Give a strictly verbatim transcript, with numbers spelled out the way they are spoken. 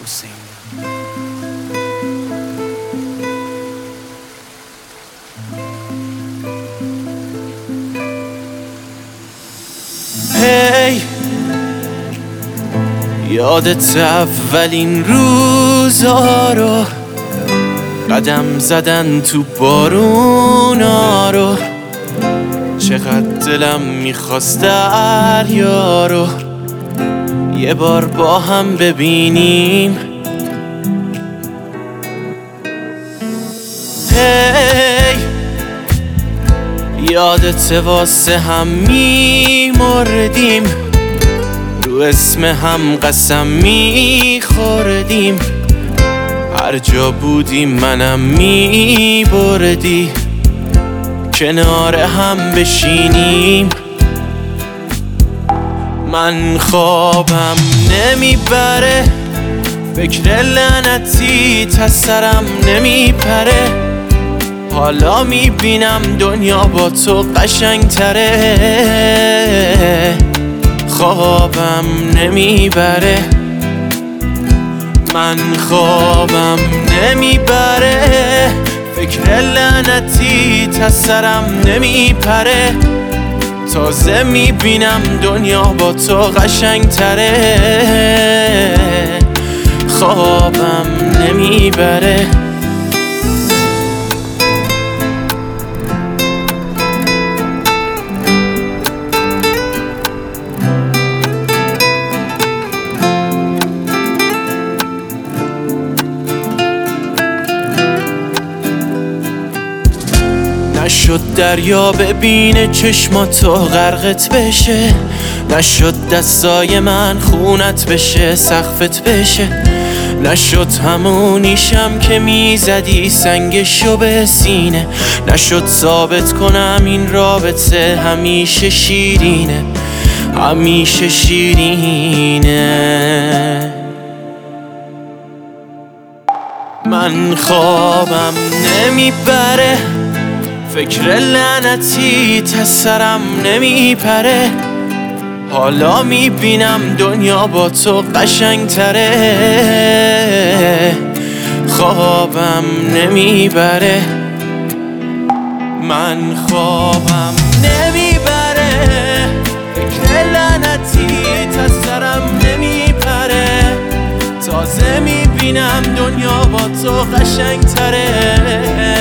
حسین. هی یادت اولین روزا رو، قدم زدن تو بارونا رو، چقدر دلم میخواست دریا رو یه بار با هم ببینیم. هی یادت واسه هم میمردیم، رو اسم هم قسم میخوردیم، هر جا بودیم منم میبردی کنار هم بشینیم. من خوابم نمیبره، فکر لعنتی تا سرم نمیپره، حالا میبینم دنیا با تو قشنگتره. خوابم نمیبره، من خوابم نمیبره، فکر لعنتی تا سرم نمیپره، تازه میبینم دنیا با تو قشنگتره. خوابم نمیبره. نشد دریا ببینه چشماتو غرقت بشه، نشد دستای من خونت بشه سقفت بشه، نشد همونیشم که میزدی سنگشو به سینه، نشد ثابت کنم این رابطه همیشه شیرینه، همیشه شیرینه. من خوابم نمیبره، فکر لعنتی تا سرم نمیپره، حالا میبینم دنیا با تو قشنگتره. خوابم نمیبره، من خوابم نمیبره، فکر لعنتی تا سرم نمیپره، تازه میبینم دنیا با تو قشنگتره.